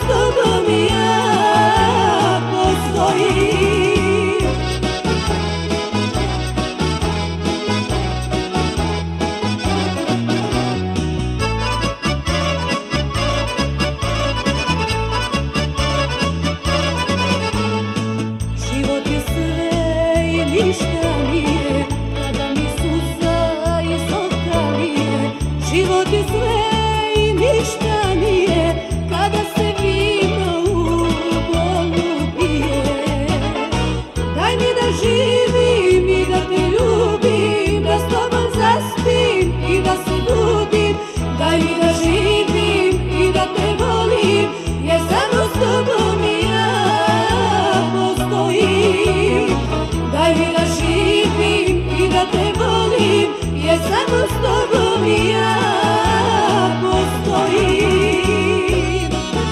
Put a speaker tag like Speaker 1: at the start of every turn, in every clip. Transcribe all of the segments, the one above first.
Speaker 1: tobom ja postojim. Život je sve i ništa nije, kada mi suza izoktalije. Život je sve i ništa nije, kada se vino u bolu pije. Daj mi da živim i da te ljubim, da s tobom zaspim i da se budim. Daj mi da živim i da te volim, jer samo s tobom ja postojim. Daj mi da živim i da te volim, jer samo s tobom ja postojim.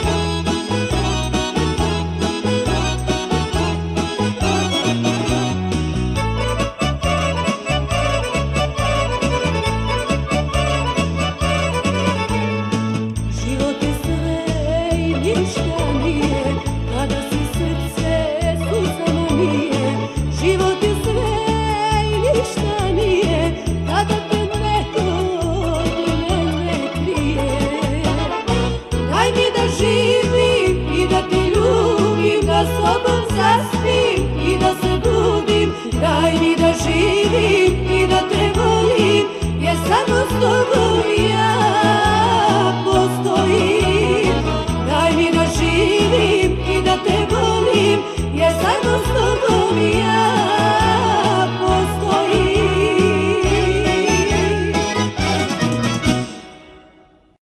Speaker 1: Život je sve i ništa nije, kada se srce suzama mije. Život je sve i ništa nije, kada te neko od mene krije. Daj mi da živim i da te ljubim, da s tobom zaspim i da se budim. Daj mi da živim i da te volim, jer samo s tobom ja